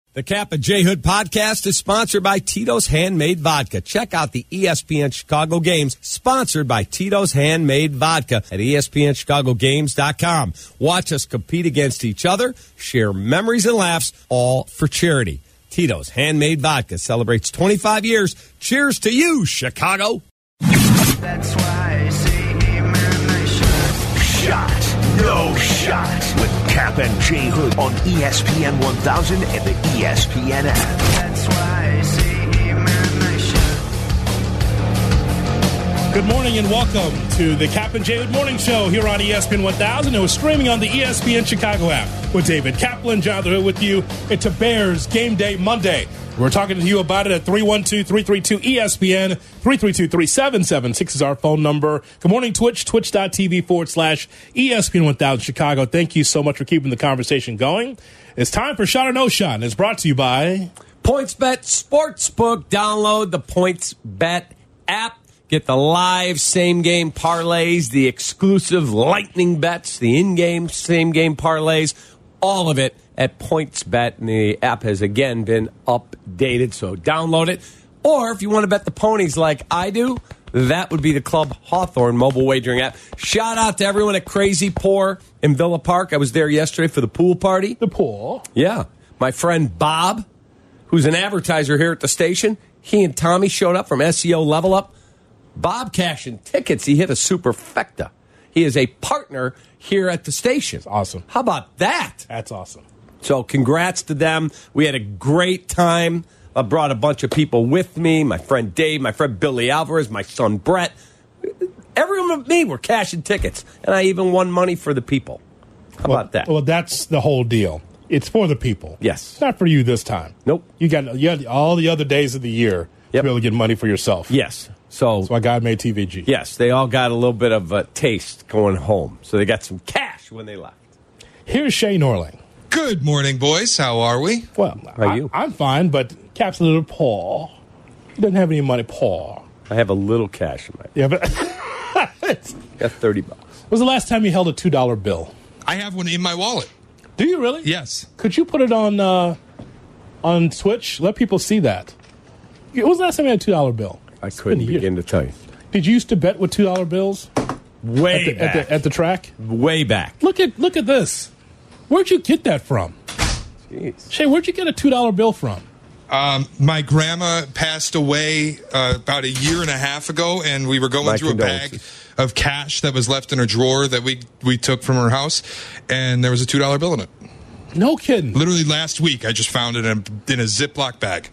The Cap and J Hood podcast is sponsored by Tito's Handmade Vodka. Check out the ESPN Chicago games sponsored by Tito's Handmade Vodka at ESPNChicagoGames.com. Watch us compete against each other, share memories and laughs, all for charity. Tito's Handmade Vodka celebrates 25 years. Cheers to you, Chicago. That's why I say, hey man, Shot, no shot, with Cap and J Hood on ESPN 1000 and the ESPN app. That's why I say, hey man, Good morning and welcome to the Cap and J Hood Morning Show here on ESPN 1000. It was streaming on the ESPN Chicago app with David Kaplan, Jonathan Hood with you. It's a Bears Game Day Monday. We're talking to you about it at 312-332-ESPN, 332-3776 is our phone number. Good morning, Twitch, twitch.tv/ESPN 1000 Chicago. Thank you so much for keeping the conversation going. It's time for Shot or No Shot, and it's brought to you by PointsBet Sportsbook. Download the PointsBet app. Get the live same-game parlays, the exclusive lightning bets, the in-game same-game parlays, all of it at PointsBet. And the app has, again, been updated, so download it. Or if you want to bet the ponies like I do, that would be the Club Hawthorne mobile wagering app. Shout out to everyone at Crazy Pour in Villa Park. I was there yesterday for the pool party. the pool. Yeah. My friend Bob, who's an advertiser here at the station, he and Tommy showed up from SEO Level Up. Bob cashing tickets. He hit a superfecta. He is a partner here at the station. That's awesome. How about that? That's awesome. So congrats to them. We had a great time. I brought a bunch of people with me. My friend Dave, my friend Billy Alvarez, my son Brett. Everyone with me were cashing tickets. And I even won money for the people. How about that? Well, that's the whole deal. It's for the people. Yes. It's not for you this time. Nope. You had all the other days of the year to be able to get money for yourself. Yes. So That's why God made TVG. yes, they all got a little bit of a taste going home. So they got some cash when they left. Here's Shay Norling. Good morning, boys. How are we? Well, How are you? I'm fine, but Cap's a little poor. He doesn't have any money, poor. I have a little cash in my Yeah, but got $30. when was the last time you held a $2 bill? I have one in my wallet. Do you really? Yes. Could you put it on Twitch? Let people see that. When was the last time you had a $2 bill? I It's couldn't been a year. begin to tell you. Did you used to bet with $2 bills Way back. at the track? Way back. Look at this. Where'd you get that from? Jeez. Shay, where'd you get a $2 bill from? My grandma passed away about a year and a half ago, and we were going My through a bag condolences. of cash that was left in her drawer that we took from her house, and there was a $2 bill in it. No kidding. Literally last week, I just found it in a Ziploc bag.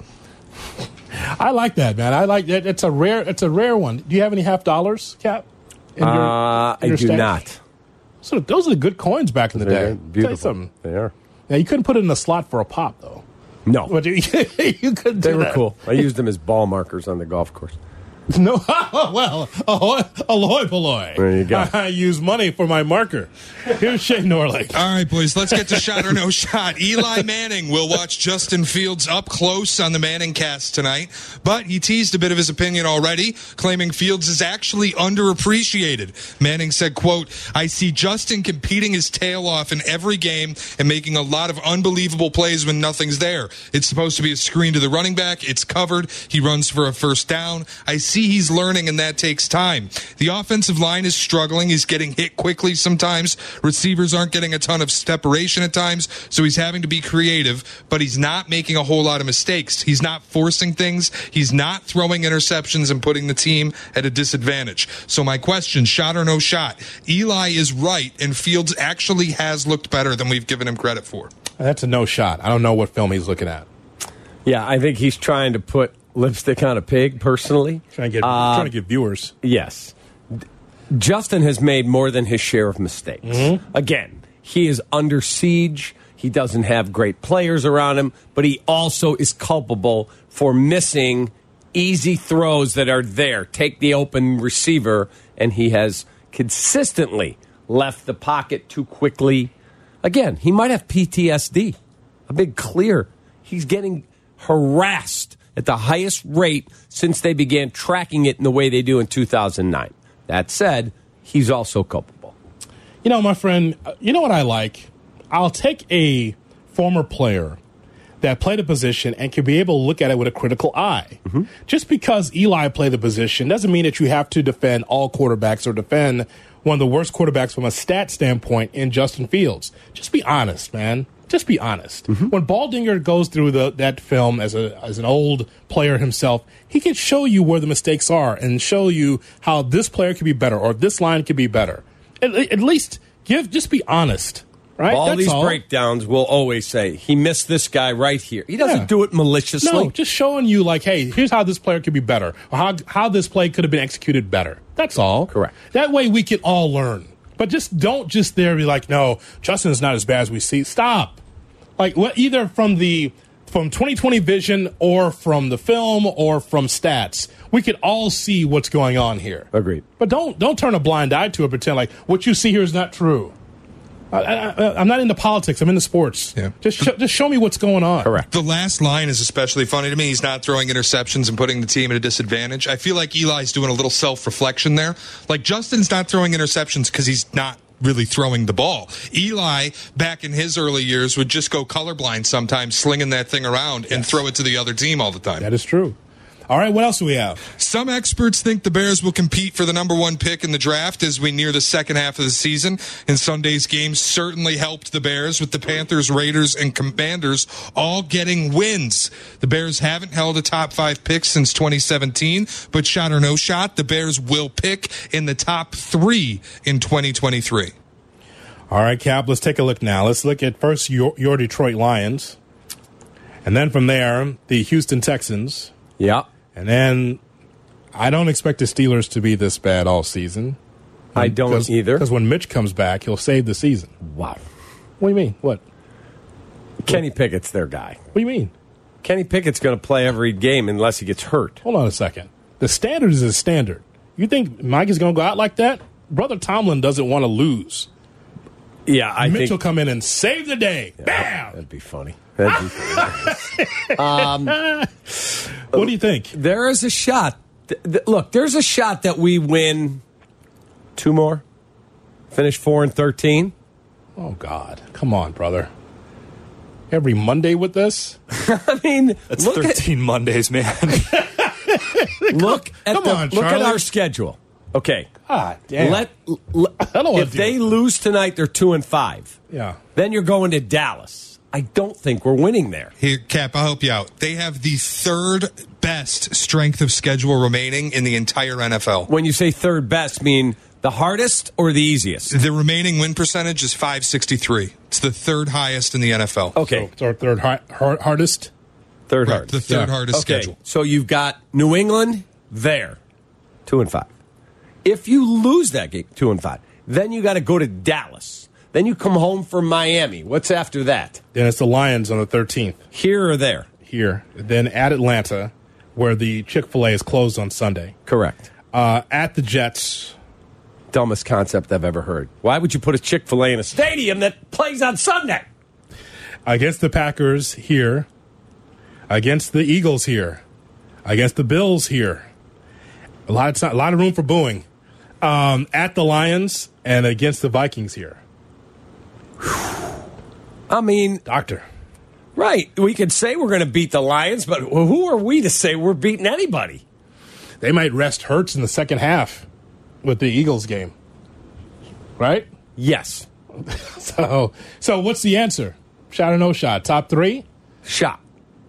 I like that, man. I like that. It's a rare one. Do you have any half dollars, Cap? In your I do stash? not. So those are the good coins back in the day. They're Tell you beautiful. something. They are. Now you couldn't put it in a slot for a pop though. No. But you couldn't. They do were that. cool. I used them as ball markers on the golf course. No, well, ahoy polloi. There you go. I use money for my marker. Here's Shay Norling. All right, boys, let's get to Shot or No Shot. Eli Manning will watch Justin Fields up close on the Manning cast tonight, but he teased a bit of his opinion already, claiming Fields is actually underappreciated. Manning said, quote, "I see Justin competing his tail off in every game and making a lot of unbelievable plays when nothing's there. It's supposed to be a screen to the running back. It's covered. He runs for a first down. I see he's learning, and that takes time. The offensive line is struggling. He's getting hit quickly sometimes. Receivers aren't getting a ton of separation at times, so he's having to be creative, but he's not making a whole lot of mistakes. He's not forcing things. He's not throwing interceptions and putting the team at a disadvantage. So my question, shot or no shot, Eli is right, and Fields actually has looked better than we've given him credit for. That's a no shot. I don't know what film he's looking at. Yeah, I think he's trying to put lipstick on a pig, personally. Trying to get viewers. Yes. Justin has made more than his share of mistakes. Mm-hmm. Again, he is under siege. He doesn't have great players around him, but he also is culpable for missing easy throws that are there. Take the open receiver, and he has consistently left the pocket too quickly. Again, he might have PTSD. A big clear. He's getting harassed at the highest rate since they began tracking it in the way they do in 2009. That said, he's also culpable. You know, my friend, you know what I like? I'll take a former player that play the position and can be able to look at it with a critical eye. Just because Eli played the position doesn't mean that you have to defend all quarterbacks or defend one of the worst quarterbacks from a stat standpoint in Justin Fields. Just be honest, man. Just be honest. When Baldinger goes through that film as an old player himself, he can show you where the mistakes are and show you how this player could be better or this line could be better. At least just be honest. Right? All That's these breakdowns will always say, he missed this guy right here. He doesn't do it maliciously. No, just showing you, like, hey, here's how this player could be better, or how this play could have been executed better. That's all. Correct. That way we can all learn. But just don't just there be like, no, Justin's not as bad as we see. Stop. Like, either from 2020 vision or from the film or from stats, we could all see what's going on here. Agreed. But don't turn a blind eye to it, pretend like what you see here is not true. I'm not into politics. I'm into sports. Yeah. Just show me what's going on. Correct. The last line is especially funny to me. He's not throwing interceptions and putting the team at a disadvantage. I feel like Eli's doing a little self-reflection there. Like, Justin's not throwing interceptions because he's not really throwing the ball. Eli, back in his early years, would just go colorblind sometimes, slinging that thing around and throw it to the other team all the time. That is true. All right, what else do we have? Some experts think the Bears will compete for the number one pick in the draft as we near the second half of the season. And Sunday's game certainly helped the Bears, with the Panthers, Raiders, and Commanders all getting wins. The Bears haven't held a top 5 pick since 2017, but shot or no shot, the Bears will pick in the top 3 in 2023. All right, Cap, let's take a look now. Let's look at first your Detroit Lions, and then from there, the Houston Texans. Yeah. And then I don't expect the Steelers to be this bad all season. I don't either. Because when Mitch comes back, he'll save the season. Wow. What do you mean? What? Kenny Pickett's their guy. What do you mean? Kenny Pickett's going to play every game unless he gets hurt. Hold on a second. The standard is a standard. You think Mike is going to go out like that? Brother Tomlin doesn't want to lose. Yeah, I Mitch think will come in and save the day. Bam! that'd be funny. That'd be funny. What do you think? There is a shot. Look, there's a shot that we win 2 more, finish 4-13. Oh, God. Come on, brother. Every Monday with this? I mean, That's look 13 Mondays, man. look at Come on, look at Charlie. our schedule. Okay, Ah, damn. I don't wanna if do they it. lose tonight, they're 2-5. Yeah. Then you're going to Dallas. I don't think we're winning there. Here, Cap, I'll help you out. They have the 3rd best strength of schedule remaining in the entire NFL. When you say third best, mean the hardest or the easiest? The remaining win percentage is .563. It's the 3rd highest in the NFL. Okay, So it's our third hardest. third Right, hardest. the 3rd hardest Okay, schedule. so you've got New England there, 2-5. If you lose that game, 2-5, then you got to go to Dallas. Then you come home from Miami. What's after that? Then it's the Lions on the 13th Here or there? here. Then at Atlanta, where the Chick-fil-A is closed on Sunday. Correct. At the Jets. Dumbest concept I've ever heard. Why would you put a Chick-fil-A in a stadium that plays on Sunday? Against the Packers here. Against the Eagles here. Against the Bills here. A lot of room for booing. At the Lions and against the Vikings here. I mean, Doctor. right. We could say we're going to beat the Lions, but who are we to say we're beating anybody? They might rest Hurts in the second half with the Eagles game. Right? Yes. So what's the answer? Shot or no shot? Top 3? Shot.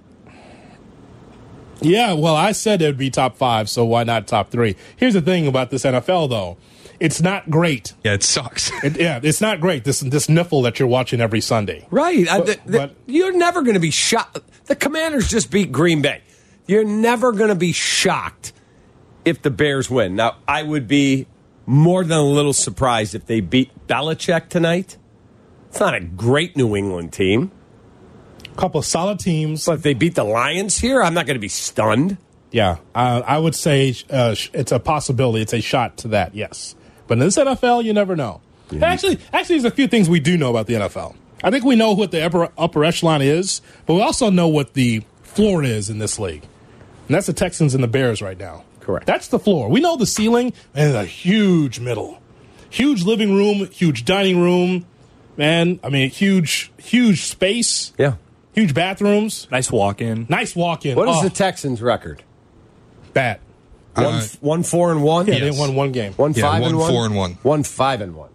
Yeah, well, I said it would be top 5, so why not top 3? Here's the thing about this NFL, though. It's not great. Yeah, it sucks. It's not great, this niffle that you're watching every Sunday. Right. But- You're never going to be shocked. The Commanders just beat Green Bay. You're never going to be shocked if the Bears win. Now, I would be more than a little surprised if they beat Belichick tonight. It's not a great New England team. A couple of solid teams. But if they beat the Lions here, I'm not going to be stunned. Yeah, I would say it's a possibility. It's a shot to that, yes. But in this NFL, you never know. Actually, there's a few things we do know about the NFL. I think we know what the upper echelon is, but we also know what the floor is in this league. And that's the Texans and the Bears right now. Correct. That's the floor. We know the ceiling and a huge middle. Huge living room, huge dining room, man. I mean, huge space. Yeah. huge bathrooms, Nice walk-in. nice walk-in. What is Oh, the Texans' record? bad? 1-4-1. Yeah, Yes. they won one game. 1-5-1. 1-4-1. 1-5-1.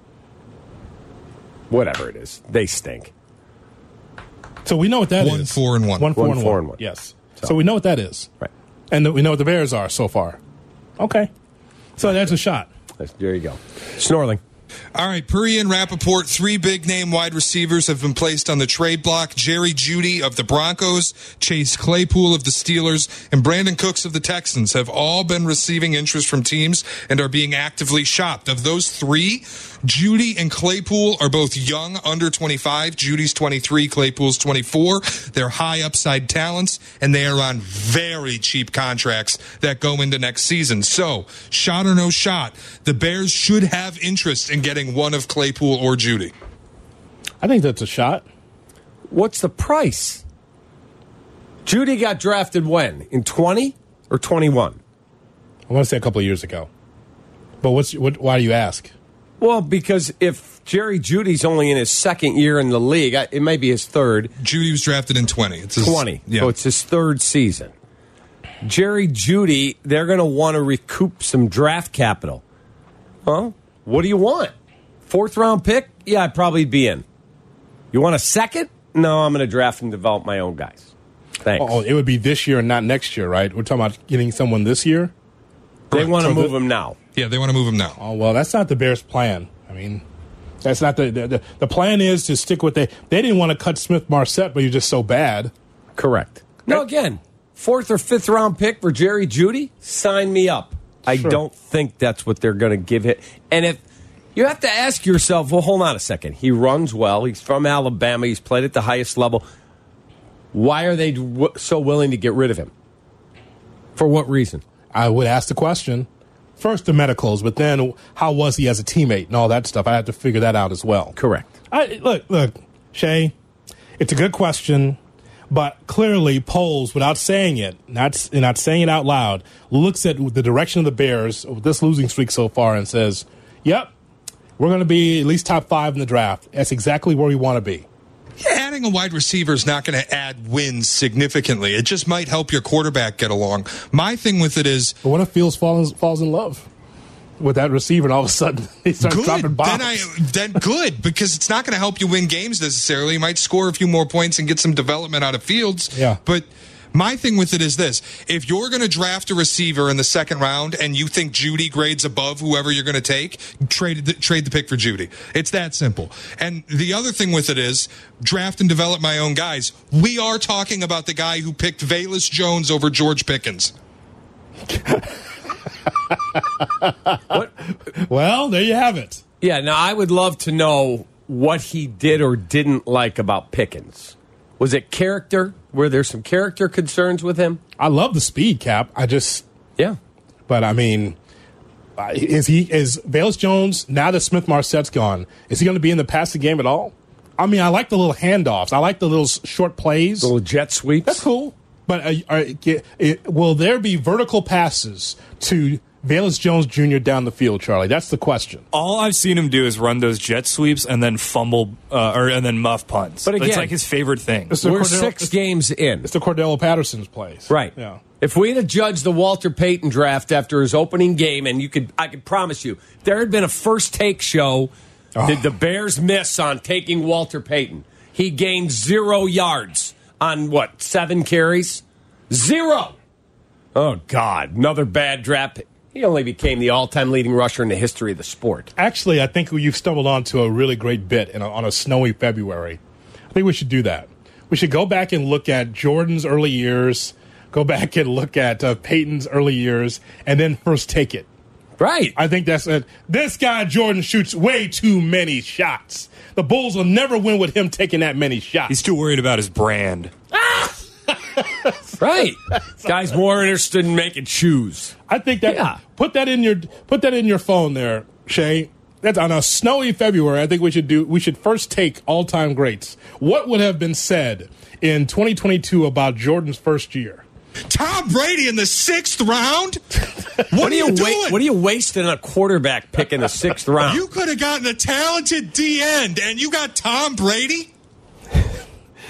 Whatever it is, they stink. So we know what that is. 1-4-1. 1-4-1. Yes. So we know what that is. Right. And we know what the Bears are so far. Okay. So that's a shot. There you go. Snorling. All right, Puri and Rappaport, 3 big-name wide receivers have been placed on the trade block. Jerry Jeudy of the Broncos, Chase Claypool of the Steelers, and Brandon Cooks of the Texans have all been receiving interest from teams and are being actively shopped. Of those 3, Jeudy and Claypool are both young, under 25. Judy's 23, Claypool's 24. They're high upside talents, and they are on very cheap contracts that go into next season. So, shot or no shot, the Bears should have interest in getting one of Claypool or Jeudy. I think that's a shot. What's the price? Judy got drafted when? In 20 or 21? I want to say a couple of years ago. But why do you ask? Well, because if Jerry Judy's only in his second year in the league, it may be his third. Jeudy was drafted in 20. It's his, 20. Yeah. So it's his third season. Jerry Jeudy, they're going to want to recoup some draft capital. Well, what do you want? 4th round pick? Yeah, I'd probably be in. You want a second? No, I'm going to draft and develop my own guys. Thanks. Oh, it would be this year and not next year, right? We're talking about getting someone this year? They want to So move the- him now. Yeah, they want to move him now. Oh, well, that's not the Bears' plan. I mean, that's not the plan is to stick with they didn't want to cut Smith-Marset, but you're just so bad. Correct. No, again, 4th or 5th round pick for Jerry Jeudy? Sign me up. I Sure. don't think that's what they're going to give it. And if you have to ask yourself, well, hold on a second. He runs well. He's from Alabama. He's played at the highest level. Why are they so willing to get rid of him? For what reason? I would ask the question. First, the medicals, but then how was he as a teammate and all that stuff? I have to figure that out as well. Correct. Look, Shay, it's a good question, but clearly polls, without saying it, not saying it out loud, looks at the direction of the Bears with this losing streak so far and says, yep, we're going to be at least top 5 in the draft. That's exactly where we want to be. Adding a wide receiver is not going to add wins significantly. It just might help your quarterback get along. My thing with it is, But what if Fields falls in love with that receiver and all of a sudden he starts dropping good. bombs? Then good, because it's not going to help you win games necessarily. You might score a few more points and get some development out of Fields. Yeah. But my thing with it is this. If you're going to draft a receiver in the 2nd round and you think Jeudy grades above whoever you're going to take, trade the pick for Jeudy. It's that simple. And the other thing with it is draft and develop my own guys. We are talking about the guy who picked Velus Jones over George Pickens. Well, there you have it. Yeah, now I would love to know what he did or didn't like about Pickens. Was it character? Were there some character concerns with him? I love the speed, Cap. Yeah. But I mean, is Velus Jones, now that Smith-Marset's gone, is he going to be in the passing game at all? I mean, I like the little handoffs. I like the little short plays. Little jet sweeps. That's cool. But will there be vertical passes to Velus Jones Jr. down the field, Charlie? That's the question. All I've seen him do is run those jet sweeps and then fumble and then muff punts. But again, it's like his favorite thing. It's the We're Cordell- 6 games in. It's the Cordell Patterson's plays. Right. Yeah. If we had judged the Walter Payton draft after his opening game, and I could promise you, if there had been a first take show, did the Bears miss on taking Walter Payton? He gained 0 yards on 7 carries? 0. Oh, God. Another bad draft. He only became the all-time leading rusher in the history of the sport. Actually, I think you've stumbled onto a really great bit on a snowy February. I think we should do that. We should go back and look at Jordan's early years, go back and look at Peyton's early years, and then first take it. Right. I think that's it. This guy, Jordan, shoots way too many shots. The Bulls will never win with him taking that many shots. He's too worried about his brand. Right. Guy's more interested in making shoes. I think that put that in your phone there, Shay. That's on a snowy February. I think we should first take all-time greats. What would have been said in 2022 about Jordan's first year? Tom Brady in the 6th round? What are you doing? What are you wasting a quarterback pick in the 6th round? You could have gotten a talented D end, and you got Tom Brady?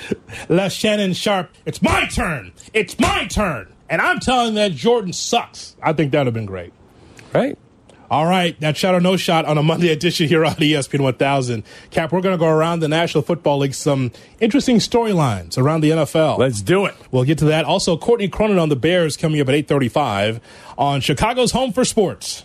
Les Shannon Sharp, it's my turn. It's my turn. And I'm telling that Jordan sucks. I think that would have been great. Right? All right, that shot or no shot on a Monday edition here on ESPN 1000. Cap, we're going to go around the National Football League, some interesting storylines around the NFL. Let's do it. We'll get to that. Also, Courtney Cronin on the Bears coming up at 8:35 on Chicago's Home for Sports.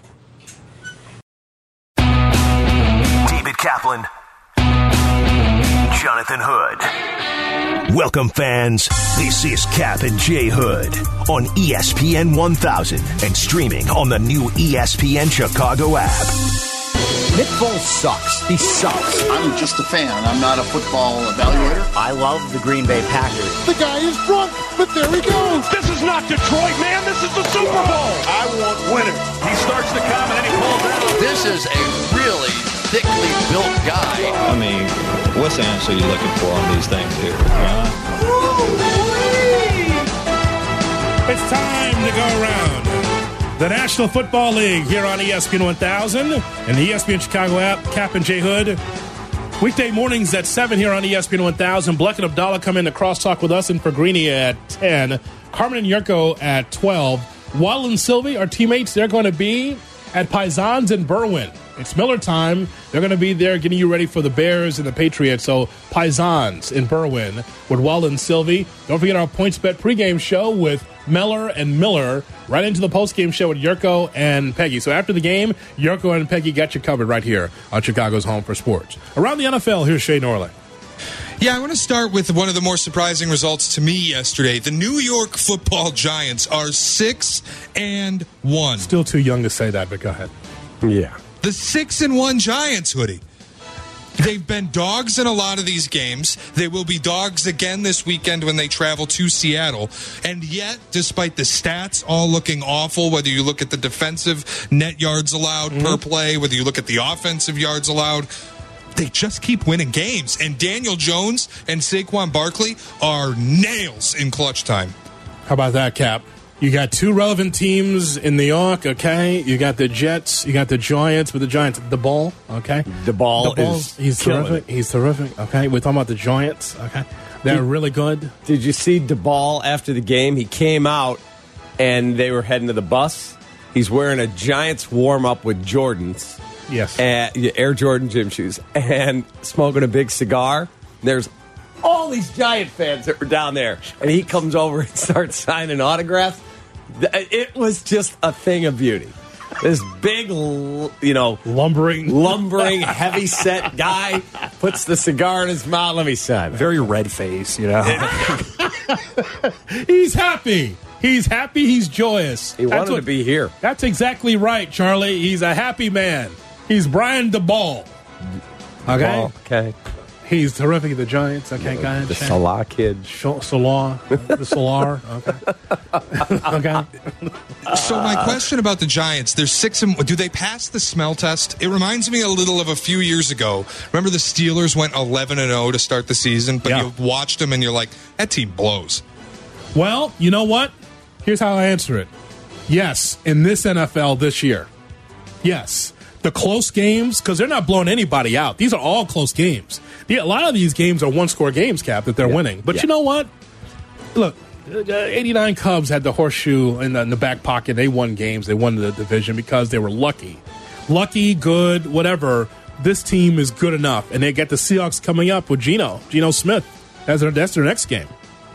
David Kaplan, Jonathan Hood. Welcome, fans. This is Cap and J Hood on ESPN 1000 and streaming on the new ESPN Chicago app. Nick Foles sucks. He sucks. I'm just a fan. I'm not a football evaluator. I love the Green Bay Packers. The guy is drunk, but there he goes. This is not Detroit, man. This is the Super Bowl. I want winners. He starts to come and then he pulls out. This is a really thickly built guy. I mean, what's the answer you're looking for on these things here? It's time to go around the National Football League here on ESPN 1000 and the ESPN Chicago app. Cap and J Hood. Weekday mornings at 7 here on ESPN 1000. Bleck and Abdallah come in to crosstalk with us and for Greeny at 10. Carmen and Yurko at 12. Waddle and Sylvie, our teammates, they're going to be at Paisans in Berwyn. It's Miller time. They're going to be there getting you ready for the Bears and the Patriots. So Paisans in Berwyn with Waddle and Sylvie. Don't forget our PointsBet pregame show with Meller and Miller. Right into the postgame show with Yurko and Peggy. So after the game, Yurko and Peggy got you covered right here on Chicago's Home for Sports. Around the NFL, here's Shane Orley. Yeah, I want to start with one of the more surprising results to me yesterday. The New York Football Giants are 6-1. Still too young to say that, but go ahead. Yeah. The 6-1 Giants, Hoodie. They've been dogs in a lot of these games. They will be dogs again this weekend when they travel to Seattle. And yet, despite the stats all looking awful, whether you look at the defensive net yards allowed per play, whether you look at the offensive yards allowed, they just keep winning games. And Daniel Jones and Saquon Barkley are nails in clutch time. How about that, Cap? You got two relevant teams in New York, okay? You got the Jets, you got the Giants, with the Giants, the ball, okay? The ball he's terrific. He's terrific, okay? We're talking about the Giants, okay? They're really good. Did you see DeBall after the game? He came out and they were heading to the bus. He's wearing a Giants warm-up with Jordans. Yes. Air Jordan gym shoes. And smoking a big cigar. There's all these Giant fans that were down there. And he comes over and starts signing autographs. It was just a thing of beauty. This big, lumbering, heavy-set guy puts the cigar in his mouth. Let me sign it. Very red face, you know. He's happy. He's happy. He's joyous. He wanted to be here. That's exactly right, Charlie. He's a happy man. He's Brian DeBall. Okay? Okay. He's terrific at the Giants. Okay, go ahead. The Salah kid. Salah. The Salar. Okay. Okay. So my question about the Giants, they're 6-1. Do they pass the smell test? It reminds me a little of a few years ago. Remember the Steelers went 11-0 to start the season, but you watched them and you're like, that team blows. Well, you know what? Here's how I answer it. Yes, in this NFL this year. Yes. The close games, because they're not blowing anybody out. These are all close games. A lot of these games are one-score games, Cap, that they're winning. But you know what? Look, 89 Cubs had the horseshoe in the back pocket. They won games. They won the division because they were lucky. Lucky, good, whatever. This team is good enough. And they get the Seahawks coming up with Geno Smith. That's their next game.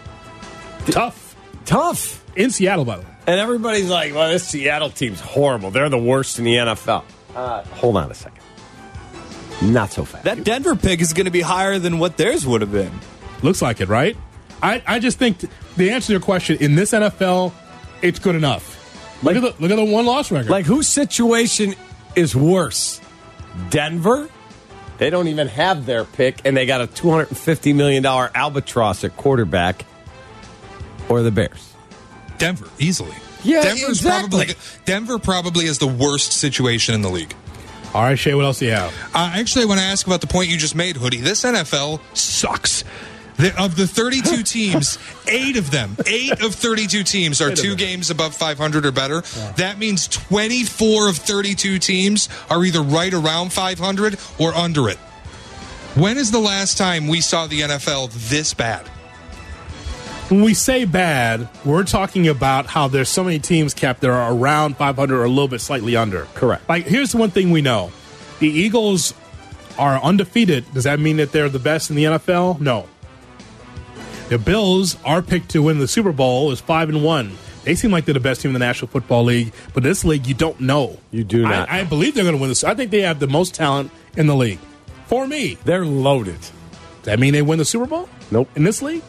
Tough. In Seattle, by the way. And everybody's like, well, this Seattle team's horrible. They're the worst in the NFL. Hold on a second. Not so fast. That Denver pick is going to be higher than what theirs would have been. Looks like it, right? I just think the answer to your question, in this NFL, it's good enough. Look at the one-loss record. Like, whose situation is worse? Denver? They don't even have their pick, and they got a $250 million albatross at quarterback. Or the Bears? Denver, easily. Yeah, Denver probably has the worst situation in the league. All right, Shay, what else do you have? Actually, I want to ask about the point you just made, Hoodie. This NFL sucks. Of the 32 teams, 8 of 32 teams are 2 games above 500 or better. Yeah. That means 24 of 32 teams are either right around 500 or under it. When is the last time we saw the NFL this bad? When we say bad, we're talking about how there's so many teams, Cap, that are around 500 or a little bit slightly under. Correct. Like, here's the one thing we know. The Eagles are undefeated. Does that mean that they're the best in the NFL? No. The Bills are picked to win the Super Bowl is 5-1. They seem like they're the best team in the National Football League, but this league, you don't know. You do not. I believe they're going to win this. I think they have the most talent in the league. For me. They're loaded. Does that mean they win the Super Bowl? Nope. In this league?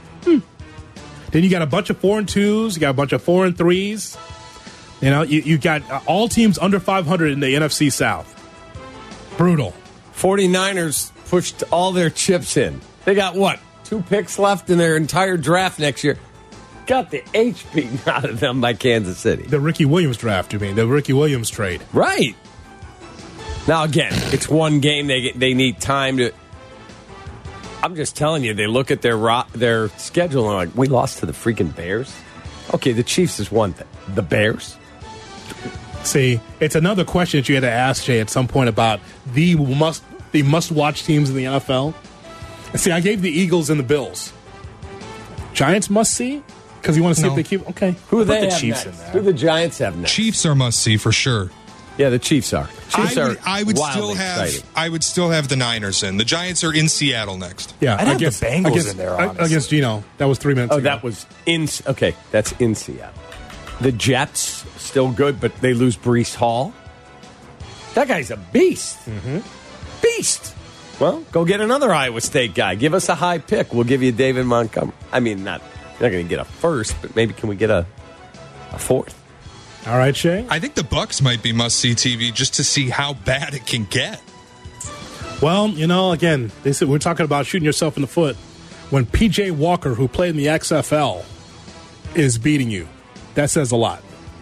Then you got a bunch of 4-2s. You got a bunch of 4-3s. You know, you got all teams under 500 in the NFC South. Brutal. 49ers pushed all their chips in. They got, 2 picks left in their entire draft next year. Got the H beaten out of them by Kansas City. The Ricky Williams draft, you mean? The Ricky Williams trade. Right. Now, again, it's one game. They need time to... I'm just telling you, they look at their schedule and like, we lost to the freaking Bears? Okay, the Chiefs is one thing. The Bears? See, it's another question that you had to ask, Jay, at some point about the must-watch teams in the NFL. See, I gave the Eagles and the Bills. Giants must-see? Because you want to see if they keep... Okay. Who do they the have Chiefs next? in there? Who do the Giants have next? Chiefs are must-see for sure. Yeah, the Chiefs are. I would still have the Niners in. The Giants are in Seattle next. Yeah, I'd have the Bengals in there, honestly. Against Geno. That was 3 minutes ago. that was in... Okay, that's in Seattle. The Jets, still good, but they lose Breece Hall. That guy's a beast. Mm-hmm. Beast. Well, go get another Iowa State guy. Give us a high pick. We'll give you David Montgomery. I mean, you're not going to get a first, but maybe can we get a fourth? All right, Shay. I think the Bucks might be must-see TV just to see how bad it can get. Well, you know, again, they said we're talking about shooting yourself in the foot. When P.J. Walker, who played in the XFL, is beating you, that says a lot.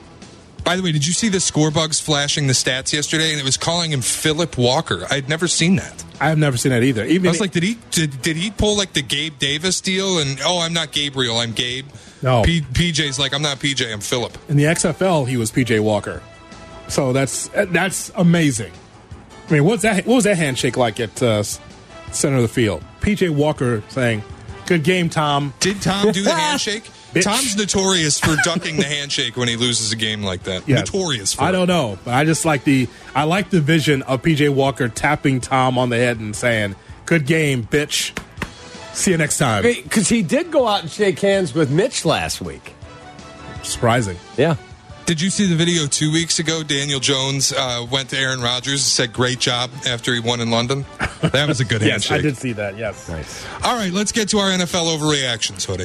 By the way, did you see the score bugs flashing the stats yesterday? And it was calling him Philip Walker. I'd never seen that. I have never seen that either. I was like, did he pull like the Gabe Davis deal? And I'm not Gabriel, I'm Gabe. No. PJ's like, I'm not PJ, I'm Philip. In the XFL, he was P.J. Walker. So that's amazing. I mean, what was that handshake like at center of the field? P.J. Walker saying, "Good game, Tom." Did Tom do the handshake? Bitch. Tom's notorious for ducking the handshake when he loses a game like that. Yes. Notorious for I don't know, but I just like the vision of P.J. Walker tapping Tom on the head and saying, "Good game, bitch. See you next time." Because he did go out and shake hands with Mitch last week. Surprising. Yeah. Did you see the video 2 weeks ago? Daniel Jones went to Aaron Rodgers and said, "Great job," after he won in London. That was a good Yes, handshake. I did see that, yes. Nice. All right, let's get to our NFL overreactions, Hoodie.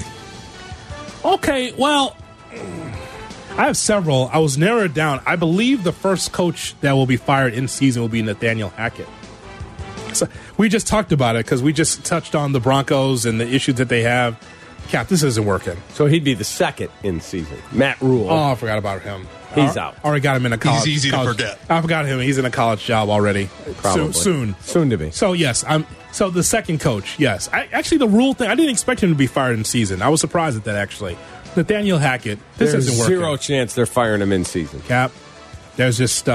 Okay, well, I have several. I was narrowed down. I believe the first coach that will be fired in season will be Nathaniel Hackett. So we just talked about it because we just touched on the Broncos and the issues that they have. Cap, this isn't working. So he'd be the second in season. Matt Rule. Oh, I forgot about him. He's out. Already got him in a college. He's easy to forget. I forgot him. He's in a college job already. Probably. Soon to be. So, yes. So, the second coach, yes. Actually, the Rule thing, I didn't expect him to be fired in season. I was surprised at that, actually. Nathaniel Hackett, this There's isn't working. zero chance they're firing him in season. Cap, there's just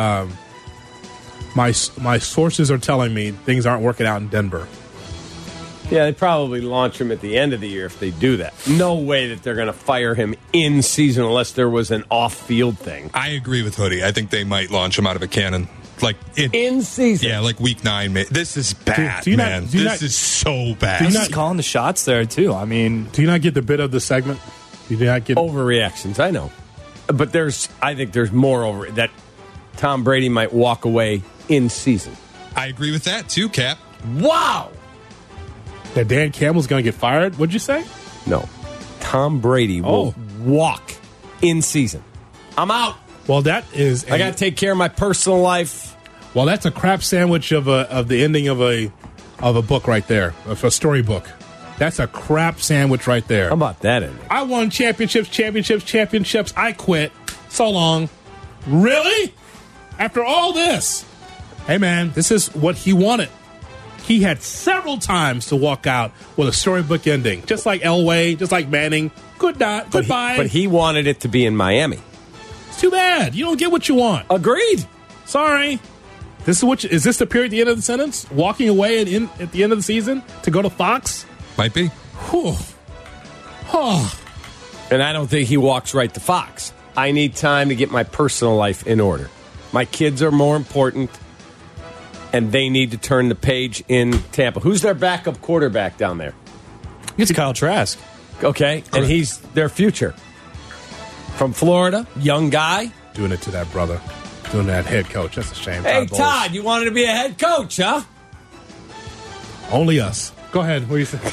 my sources are telling me things aren't working out in Denver. Yeah, they probably launch him at the end of the year if they do that. No way that they're going to fire him in season unless there was an off-field thing. I agree with Hoodie. I think they might launch him out of a cannon. In season. Yeah, like week 9. This is bad, do you not- man. do you This not- is so bad. He's just calling the shots there, too. I mean, Do you not get the bit of the segment? Do you not get Overreactions, I know. But I think there's more over it, that Tom Brady might walk away in season. I agree with that, too, Cap. Wow! that Dan Campbell's going to get fired? What'd you say? No. Tom Brady will walk in season. I'm out. Well, that is. I got to take care of my personal life. Well, that's a crap sandwich of the ending of a book right there, of a storybook. That's a crap sandwich right there. How about that ending? I won championships. I quit. So long. Really? After all this? Hey, man, this is what he wanted. He had several times to walk out with a storybook ending, just like Elway, just like Manning. Goodbye. But he wanted it to be in Miami. It's too bad. You don't get what you want. Agreed. Sorry. Is this the period at the end of the sentence? Walking away at the end of the season to go to Fox? Might be. Whew. Oh. And I don't think he walks right to Fox. I need time to get my personal life in order. My kids are more important, and they need to turn the page in Tampa. Who's their backup quarterback down there? It's Kyle Trask. Okay, and he's their future. From Florida, young guy. Doing it to that brother. Doing that head coach. That's a shame. Hey, Bowles. Todd, you wanted to be a head coach, huh? Only us. Go ahead. What do you think?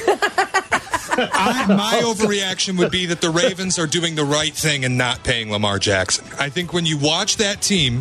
My overreaction would be that the Ravens are doing the right thing and not paying Lamar Jackson. I think when you watch that team,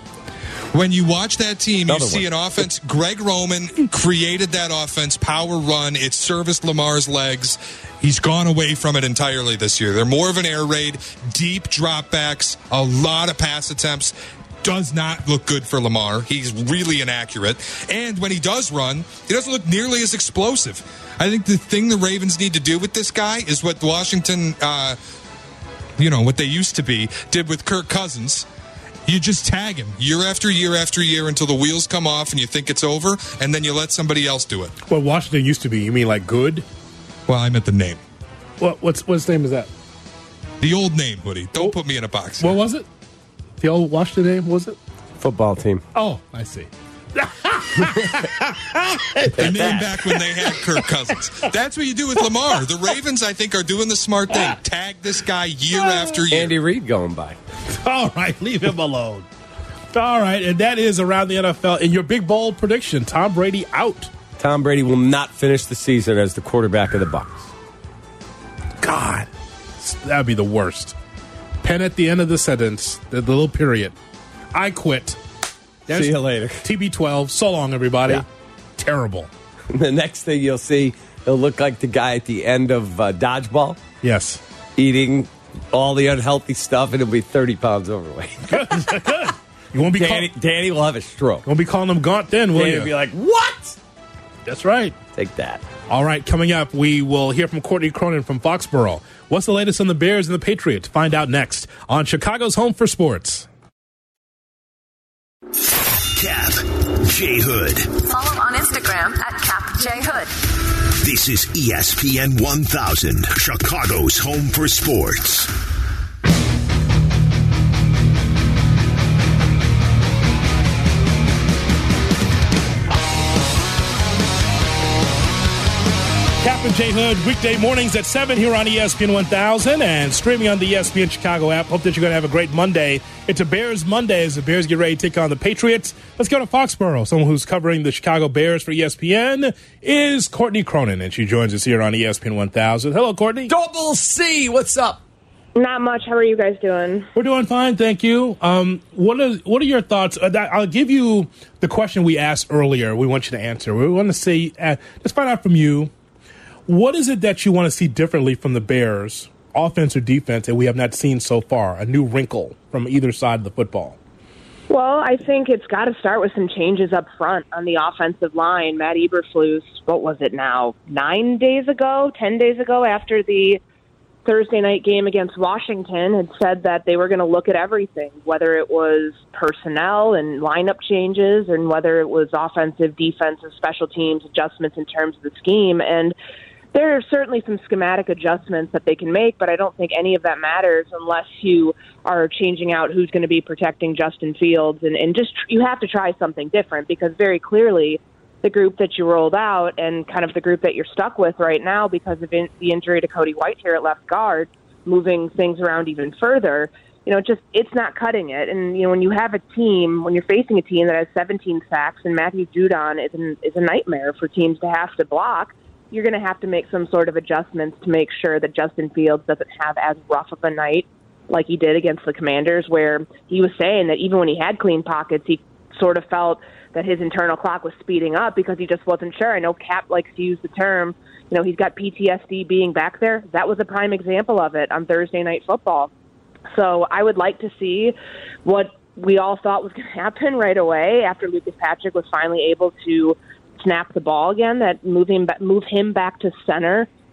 you see an offense. Greg Roman created that offense, power run. It serviced Lamar's legs. He's gone away from it entirely this year. They're more of an air raid, deep dropbacks, a lot of pass attempts. Does not look good for Lamar. He's really inaccurate. And when he does run, he doesn't look nearly as explosive. I think the thing the Ravens need to do with this guy is what Washington, what they used to be, did with Kirk Cousins. You just tag him year after year after year until the wheels come off and you think it's over, and then you let somebody else do it. What Washington used to be, you mean like good? Well, I meant the name. What's name is that? The old name, Woody. Don't put me in a box. What was it? The old Washington name, was it? Football team. Oh, I see. The name back when they had Kirk Cousins. That's what you do with Lamar. The Ravens, I think, are doing the smart thing. Tag this guy year after year. Andy Reid going by. All right, leave him alone. All right, and that is around the NFL. And your big, bold prediction, Tom Brady out. Tom Brady will not finish the season as the quarterback of the Bucs. God, that would be the worst. Pen at the end of the sentence, the little period. I quit. See you later. TB12. So long, everybody. Yeah. Terrible. The next thing you'll see, he'll look like the guy at the end of Dodgeball. Yes. Eating all the unhealthy stuff, and he'll be 30 pounds overweight. Good. You won't be Danny will have a stroke. You won't be calling him gaunt then, will Danny you? will be like, what? That's right. Take that. All right, coming up, we will hear from Courtney Cronin from Foxborough. What's the latest on the Bears and the Patriots? Find out next on Chicago's Home for Sports. Cap J Hood. Follow on Instagram at Cap J Hood. This is ESPN 1000, Chicago's Home for Sports. Cap and J Hood, weekday mornings at 7 here on ESPN 1000 and streaming on the ESPN Chicago app. Hope that you're going to have a great Monday. It's a Bears Monday as the Bears get ready to take on the Patriots. Let's go to Foxborough. Someone who's covering the Chicago Bears for ESPN is Courtney Cronin, and she joins us here on ESPN 1000. Hello, Courtney. Double C, what's up? Not much. How are you guys doing? We're doing fine, thank you. What are your thoughts? I'll give you the question we asked earlier. We want you to answer. We want to say, let's find out from you. What is it that you want to see differently from the Bears, offense or defense, that we have not seen so far? A new wrinkle from either side of the football? Well, I think it's got to start with some changes up front on the offensive line. Matt Eberflus, what was it now, 10 days ago, after the Thursday night game against Washington, had said that they were going to look at everything, whether it was personnel and lineup changes and whether it was offensive, defensive, special teams adjustments in terms of the scheme. And there are certainly some schematic adjustments that they can make, but I don't think any of that matters unless you are changing out who's going to be protecting Justin Fields. And just you have to try something different because very clearly the group that you rolled out and kind of the group that you're stuck with right now because of the injury to Cody Whitehair at left guard, moving things around even further, it's not cutting it. And, when you have a team, when you're facing a team that has 17 sacks and Matthew Judon is a nightmare for teams to have to block, you're going to have to make some sort of adjustments to make sure that Justin Fields doesn't have as rough of a night like he did against the Commanders, where he was saying that even when he had clean pockets, he sort of felt that his internal clock was speeding up because he just wasn't sure. I know Cap likes to use the term, he's got PTSD being back there. That was a prime example of it on Thursday Night Football. So I would like to see what we all thought was going to happen right away after Lucas Patrick was finally able to snap the ball again, that move him back to center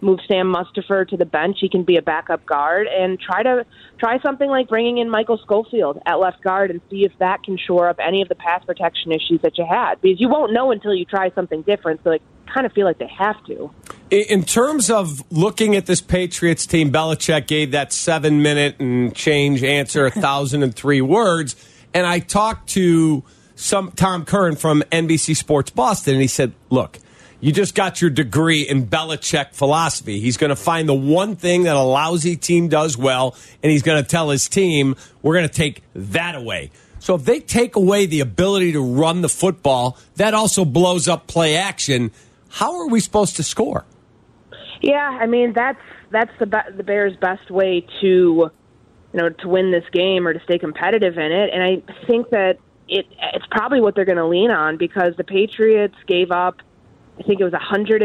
move Sam Mustipher to the bench. He can be a backup guard, and try something like bringing in Michael Schofield at left guard and see if that can shore up any of the pass protection issues that you had. Because you won't know until you try something different, so I kind of feel like they have to. In terms of looking at this Patriots team, Belichick gave that 7-minute and change answer, 1,003 words, and I talked to Tom Curran from NBC Sports Boston, and he said, look, you just got your degree in Belichick philosophy. He's going to find the one thing that a lousy team does well, and he's going to tell his team, we're going to take that away. So if they take away the ability to run the football, that also blows up play action. How are we supposed to score? Yeah, I mean, that's the Bears' best way to win this game or to stay competitive in it. And I think that it's probably what they're going to lean on, because the Patriots gave up, I think it was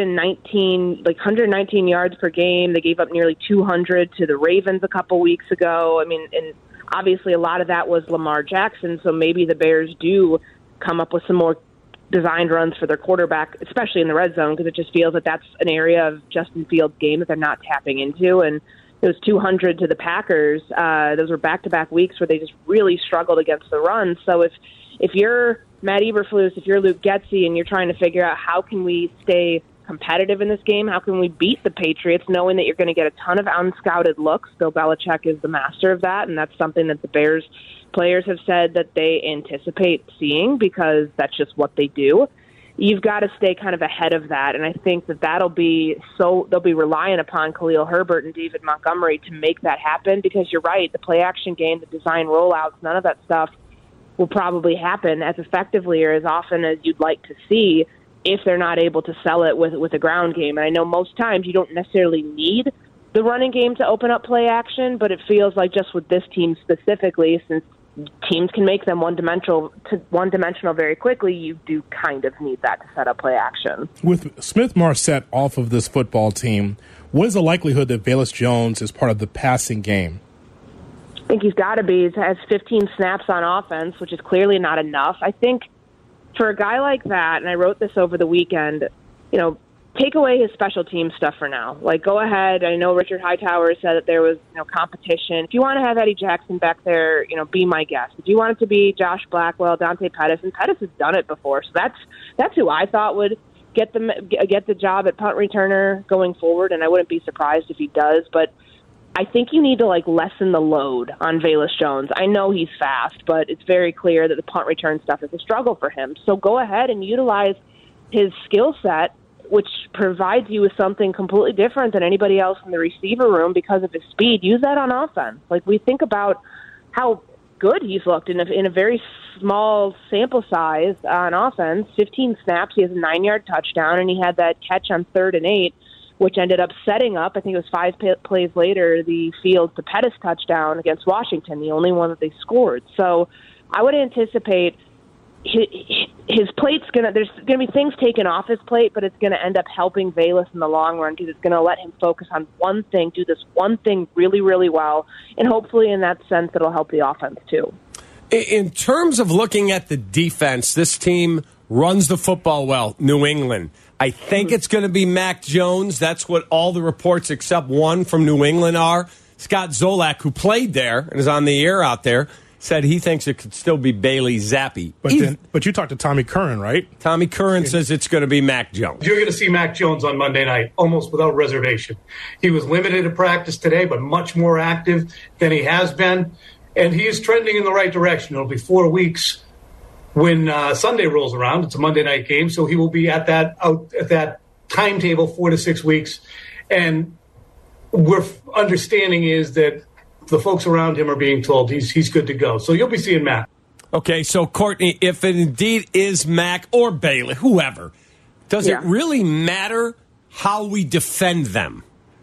119 yards per game. They gave up nearly 200 to the Ravens a couple weeks ago. I mean, and obviously a lot of that was Lamar Jackson, so maybe the Bears do come up with some more designed runs for their quarterback, especially in the red zone, because it just feels that that's an area of Justin Fields' game that they're not tapping into. And it was 200 to the Packers. Those were back-to-back weeks where they just really struggled against the run. So if you're Matt Eberflus, if you're Luke Getsy, and you're trying to figure out how can we stay competitive in this game, how can we beat the Patriots, knowing that you're going to get a ton of unscouted looks. Bill Belichick is the master of that, and that's something that the Bears players have said that they anticipate seeing, because that's just what they do. You've got to stay kind of ahead of that, and I think that they'll be relying upon Khalil Herbert and David Montgomery to make that happen, because you're right, the play-action game, the design rollouts, none of that stuff will probably happen as effectively or as often as you'd like to see if they're not able to sell it with a ground game. And I know most times you don't necessarily need the running game to open up play action, but it feels like just with this team specifically, since teams can make them one-dimensional very quickly, you do kind of need that to set up play action. With Smith-Marsette off of this football team, what is the likelihood that Velus Jones is part of the passing game? I think he's got to be. He has 15 snaps on offense, which is clearly not enough. I think for a guy like that, and I wrote this over the weekend, take away his special team stuff for now. Like, go ahead. I know Richard Hightower said that there was competition. If you want to have Eddie Jackson back there, be my guest. If you want it to be Josh Blackwell, Dante Pettis, and Pettis has done it before, so that's who I thought would get the job at punt returner going forward, and I wouldn't be surprised if he does. But I think you need to lessen the load on Velus Jones. I know he's fast, but it's very clear that the punt return stuff is a struggle for him. So go ahead and utilize his skill set, which provides you with something completely different than anybody else in the receiver room because of his speed. Use that on offense. We think about how good he's looked in a very small sample size on offense. 15 snaps, he has a 9-yard touchdown, and he had that catch on 3rd and 8, which ended up setting up, I think it was 5 plays later, the Fields to Pettis touchdown against Washington, the only one that they scored. So I would anticipate his plate's there's going to be things taken off his plate, but it's going to end up helping Velus in the long run, because it's going to let him focus on one thing, do this one thing really, really well, and hopefully in that sense it'll help the offense too. In terms of looking at the defense, this team runs the football well, New England. I think it's going to be Mac Jones. That's what all the reports except one from New England are. Scott Zolak, who played there and is on the air out there, said he thinks it could still be Bailey Zappi. But you talked to Tommy Curran, right? Tommy Curran says it's going to be Mac Jones. You're going to see Mac Jones on Monday night, almost without reservation. He was limited to practice today, but much more active than he has been. And he is trending in the right direction. It'll be 4 weeks when Sunday rolls around. It's a Monday night game, so he will be at that timetable 4 to 6 weeks. And we're understanding is that the folks around him are being told he's good to go. So you'll be seeing Mac. Okay, so Courtney, if it indeed is Mac or Bailey, whoever, does it really matter how we defend them?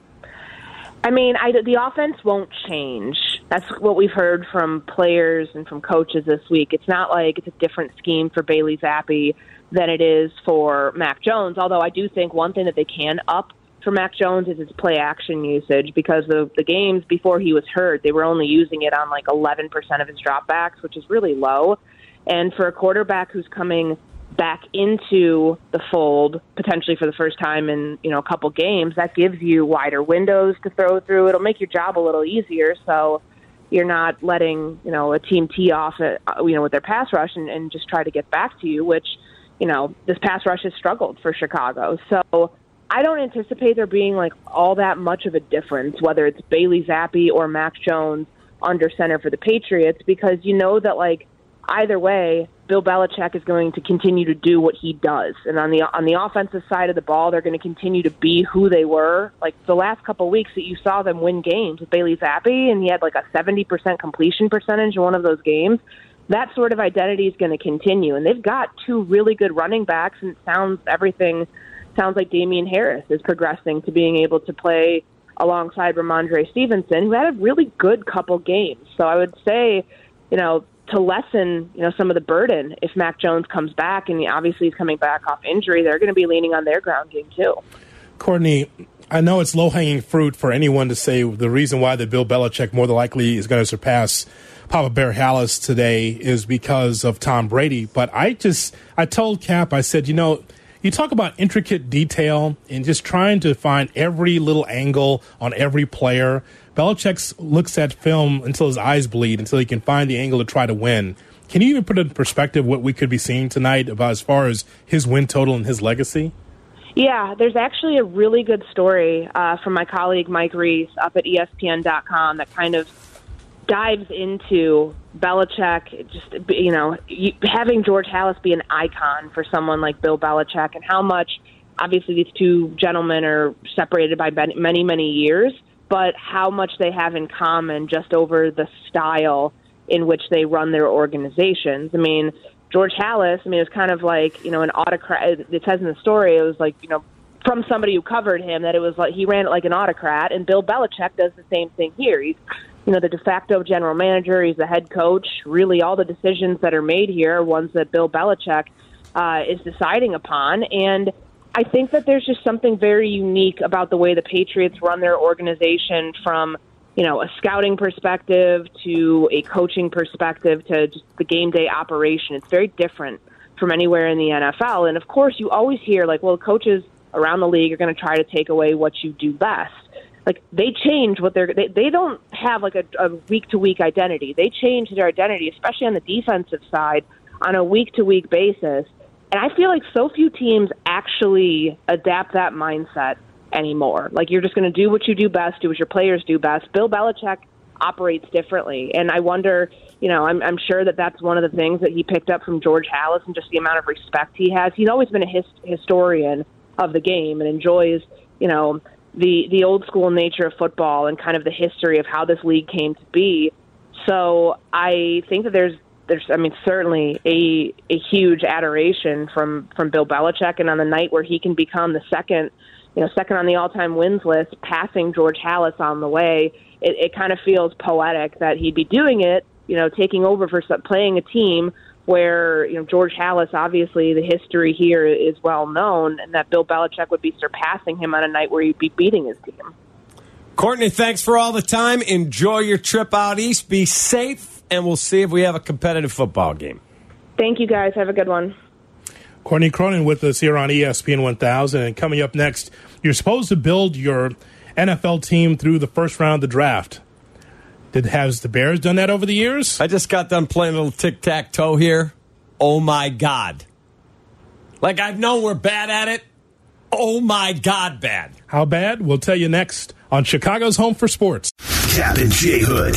I mean, the offense won't change. That's what we've heard from players and from coaches this week. It's not like it's a different scheme for Bailey Zappi than it is for Mac Jones, although I do think one thing that they can up for Mac Jones is his play-action usage, because the games before he was hurt, they were only using it on 11% of his dropbacks, which is really low. And for a quarterback who's coming back into the fold, potentially for the first time in, a couple games, that gives you wider windows to throw through. It'll make your job a little easier, so you're not letting, a team tee off, with their pass rush and just try to get back to you, which, this pass rush has struggled for Chicago. So I don't anticipate there being like all that much of a difference, whether it's Bailey Zappi or Mac Jones under center for the Patriots, because that like either way, Bill Belichick is going to continue to do what he does. And on the offensive side of the ball, they're going to continue to be who they were. Like the last couple of weeks that you saw them win games with Bailey Zappi, and he had like a 70% completion percentage in one of those games. That sort of identity is going to continue. And they've got two really good running backs, and everything sounds like Damian Harris is progressing to being able to play alongside Ramondre Stevenson, who had a really good couple games. So I would say, to lessen, some of the burden, if Mac Jones comes back, and obviously he's coming back off injury, they're going to be leaning on their ground game too. Courtney, I know it's low-hanging fruit for anyone to say the reason why that Bill Belichick more than likely is going to surpass Papa Bear Halas today is because of Tom Brady. But I told Cap, I said, you talk about intricate detail and just trying to find every little angle on every player. Belichick looks at film until his eyes bleed, until he can find the angle to try to win. Can you even put in perspective what we could be seeing tonight about as far as his win total and his legacy? Yeah, there's actually a really good story from my colleague Mike Reese up at ESPN.com that kind of dives into Belichick, just, having George Halas be an icon for someone like Bill Belichick, and how much, obviously these two gentlemen are separated by many, many years, but how much they have in common just over the style in which they run their organizations. I mean, George Halas, it was kind of like, an autocrat. It says in the story, it was like, from somebody who covered him, that it was like he ran it like an autocrat, and Bill Belichick does the same thing here. He's the de facto general manager. He's the head coach. Really, all the decisions that are made here are ones that Bill Belichick is deciding upon. And I think that there's just something very unique about the way the Patriots run their organization from, a scouting perspective to a coaching perspective to just the game day operation. It's very different from anywhere in the NFL. And, of course, you always hear, like, well, coaches around the league are going to try to take away what you do best. Like, they change what they don't have like a week-to-week identity. They change their identity, especially on the defensive side, on a week-to-week basis. And I feel like so few teams actually adapt that mindset anymore. Like, you're just going to do what you do best, do what your players do best. Bill Belichick operates differently. And I wonder, I'm sure that that's one of the things that he picked up from George Halas, and just the amount of respect he has. He's always been a historian of the game and enjoys, the old school nature of football and kind of the history of how this league came to be. So I think that there's certainly a huge adoration from Bill Belichick, and on the night where he can become the second on the all-time wins list, passing George Halas on the way, it kind of feels poetic that he'd be doing it, taking over for playing a team where, George Halas, obviously the history here is well known, and that Bill Belichick would be surpassing him on a night where he'd be beating his team. Courtney, thanks for all the time. Enjoy your trip out east. Be safe, and we'll see if we have a competitive football game. Thank you, guys. Have a good one. Courtney Cronin with us here on ESPN 1000. And coming up next, you're supposed to build your NFL team through the first round of the draft. Has the Bears done that over the years? I just got done playing a little tic-tac-toe here. Oh, my God. Like, I've known we're bad at it. Oh, my God, bad. How bad? We'll tell you next on Chicago's Home for Sports. Cap and J Hood.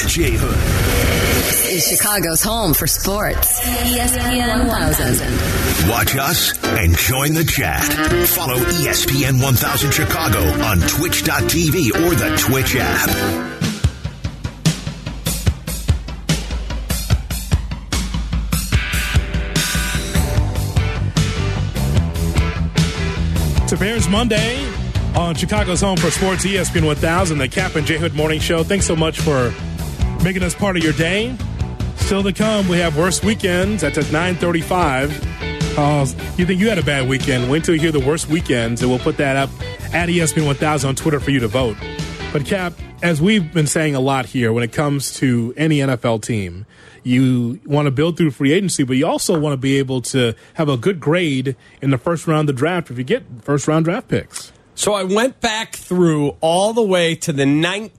This is Chicago's Home for Sports. ESPN 1000. Watch us and join the chat. Follow ESPN 1000 Chicago on Twitch.tv or the Twitch app. To Bears Monday on Chicago's Home for Sports, ESPN 1000, the Cap and J Hood Morning Show. Thanks so much for making us part of your day. Still to come, we have Worst Weekends. That's at 9:35. You think you had a bad weekend? Wait until you hear the Worst Weekends, and we'll put that up at ESPN 1000 on Twitter for you to vote. But, Cap, as we've been saying a lot here, when it comes to any NFL team, you want to build through free agency, but you also want to be able to have a good grade in the first round of the draft if you get first-round draft picks. So I went back through all the way to the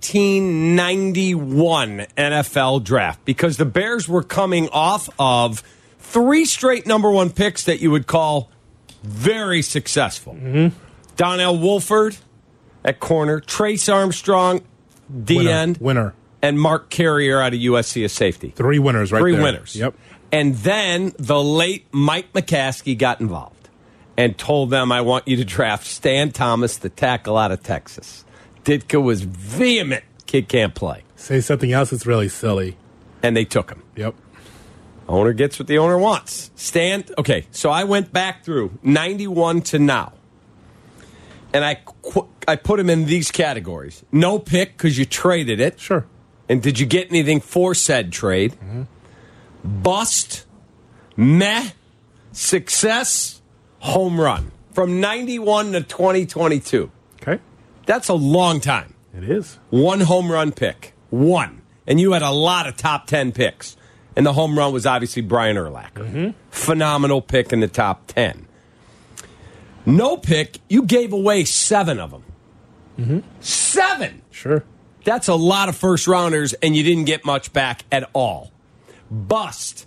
1991 NFL draft because the Bears were coming off of 3 straight number 1 picks that you would call very successful. Mm-hmm. Donnell Wolford at corner, Trace Armstrong, D-end. Winner. And Mark Carrier out of USC as safety. 3 winners right there. 3 winners. Yep. And then the late Mike McCaskey got involved and told them, I want you to draft Stan Thomas, the tackle out of Texas. Ditka was vehement. Kid can't play. Say something else that's really silly. And they took him. Yep. Owner gets what the owner wants. Okay, so I went back through 91 to now. And I put him in these categories. No pick because you traded it. Sure. And did you get anything for said trade? Mm-hmm. Bust, meh, success, home run. From 91 to 2022. Okay. That's a long time. It is. 1 home run pick. 1. And you had a lot of top 10 picks. And the home run was obviously Brian Urlacher. Mm-hmm. Phenomenal pick in the top 10. No pick, you gave away 7 of them. Mm-hmm. 7! Sure. That's a lot of first-rounders, and you didn't get much back at all. Bust.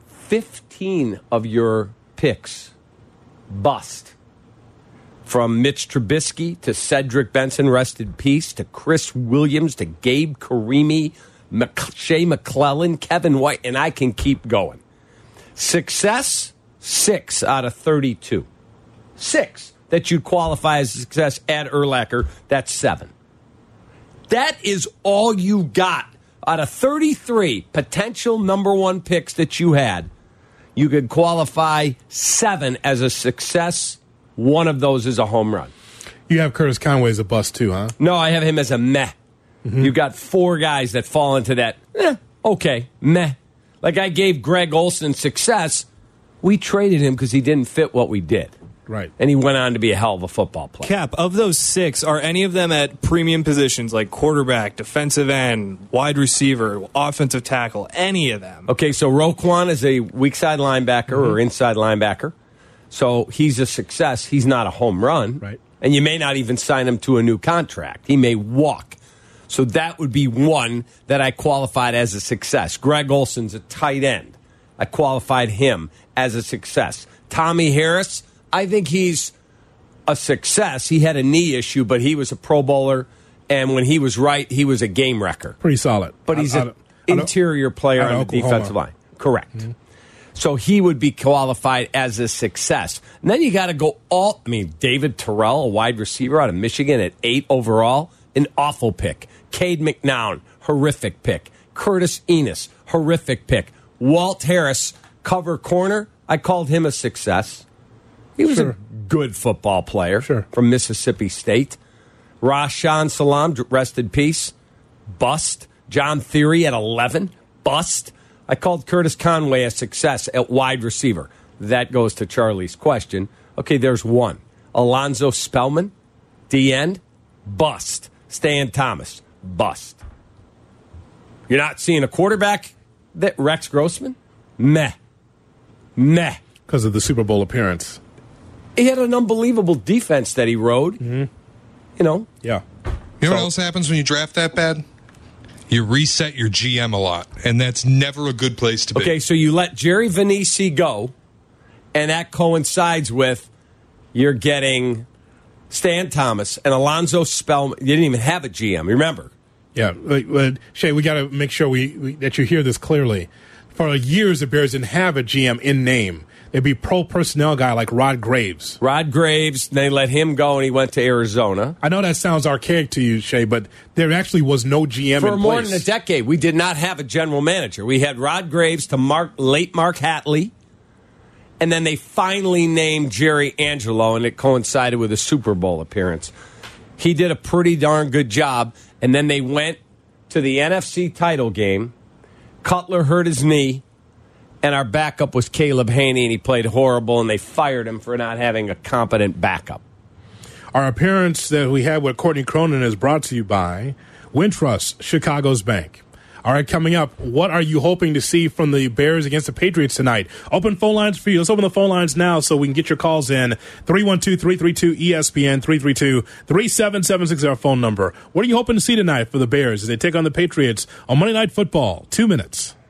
15 of your picks. Bust. From Mitch Trubisky to Cedric Benson, rest in peace, to Chris Williams, to Gabe Karimi, Shea McClellan, Kevin White, and I can keep going. Success, 6 out of 32. 6 that you'd qualify as a success at Urlacher. That's 7. That is all you got out of 33 potential number 1 picks that you had. You could qualify 7 as a success. 1 of those is a home run. You have Curtis Conway as a bust too, huh? No, I have him as a meh. Mm-hmm. You've got 4 guys that fall into that, okay, meh. Like I gave Greg Olsen success. We traded him because he didn't fit what we did. Right. And he went on to be a hell of a football player. Cap, of those 6, are any of them at premium positions like quarterback, defensive end, wide receiver, offensive tackle, any of them? Okay, so Roquan is a weak side linebacker or inside linebacker. So he's a success. He's not a home run. Right. And you may not even sign him to a new contract. He may walk. So that would be 1 that I qualified as a success. Greg Olsen's a tight end. I qualified him as a success. Tommy Harris, I think he's a success. He had a knee issue, but he was a Pro Bowler, and when he was right, he was a game wrecker. Pretty solid. But he's an interior player on the defensive line. Correct. Mm-hmm. So he would be qualified as a success. And then you got to go David Terrell, a wide receiver out of Michigan at 8 overall, an awful pick. Cade McNown, horrific pick. Curtis Enos, horrific pick. Walt Harris, cover corner, I called him a success. He was a good football player from Mississippi State. Rashaan Salam, rest in peace, bust. John Theory at 11, bust. I called Curtis Conway a success at wide receiver. That goes to Charlie's question. Okay, there's 1. Alonzo Spellman, D-end, bust. Stan Thomas, bust. You're not seeing a quarterback? Rex Grossman? Meh. Because of the Super Bowl appearance. He had an unbelievable defense that he rode. Mm-hmm. You know? Yeah. You know what else happens when you draft that bad? You reset your GM a lot, and that's never a good place to be. Okay, so you let Jerry Venisi go, and that coincides with you're getting Stan Thomas and Alonzo Spellman. You didn't even have a GM, remember? Yeah. Shay, we got to make sure that you hear this clearly. For years, the Bears didn't have a GM in name. They'd be pro personnel guy like Rod Graves. They let him go, and he went to Arizona. I know that sounds archaic to you, Shay, but there actually was no GM in place. For more than a decade, we did not have a general manager. We had Rod Graves to late Mark Hatley, and then they finally named Jerry Angelo, and it coincided with a Super Bowl appearance. He did a pretty darn good job, and then they went to the NFC title game. Cutler hurt his knee. And our backup was Caleb Haney, and he played horrible, and they fired him for not having a competent backup. Our appearance that we had with Courtney Cronin is brought to you by Wintrust, Chicago's bank. All right, coming up, what are you hoping to see from the Bears against the Patriots tonight? Open phone lines for you. Let's open the phone lines now so we can get your calls in. 312-332-ESPN, 332-3776 is our phone number. What are you hoping to see tonight for the Bears as they take on the Patriots on Monday Night Football? 2 minutes.